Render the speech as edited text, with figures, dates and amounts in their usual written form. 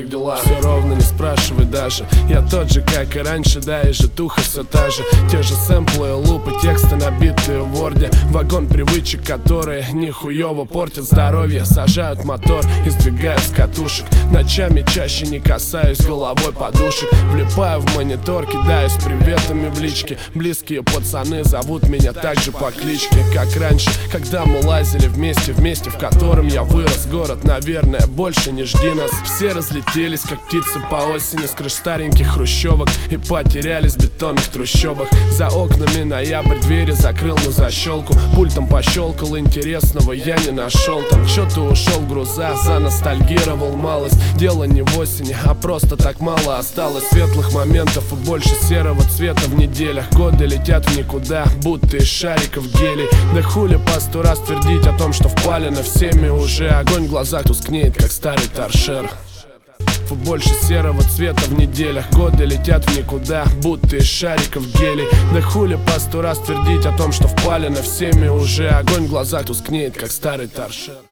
как дела? Все ровно, не спрашивай даже. Я тот же, как и раньше, да, и житуха все та же. Те же сэмплы, лупы, тексты, набитые в ворде. Вагон привычек, которые нихуево портят здоровье. Сажают мотор и сдвигают с катушек. Ночами чаще не касаюсь головой подушек. Влипаю в монитор, кидаюсь приветами в личке. Близкие пацаны зовут меня также по кличке, как раньше, когда мы лазили вместе, в котором я вырос. Город, наверное, больше не жди нас. Все разлетелись, как птицы по осени, с крыш стареньких хрущевок, и потерялись в бетонных трущобах. За окнами ноябрь, двери закрыл на защелку. Пультом пощелкал, интересного я не нашел. Там что-то ушел груза, заностальгировал малость. Дело не в осени, а просто так мало осталось светлых моментов и больше серого цвета в неделях. Годы летят в никуда, будто из шариков гелий. Да хули по 100 раз твердить о том, что впалено всеми уже. Огонь в глазах тускнеет, как старый торшер. Больше серого цвета в неделях. Годы летят в никуда, будто из шариков гелий. Да хули по 100 раз твердить о том, что впалено всеми уже. Огонь в глазах тускнеет, как старый торшер.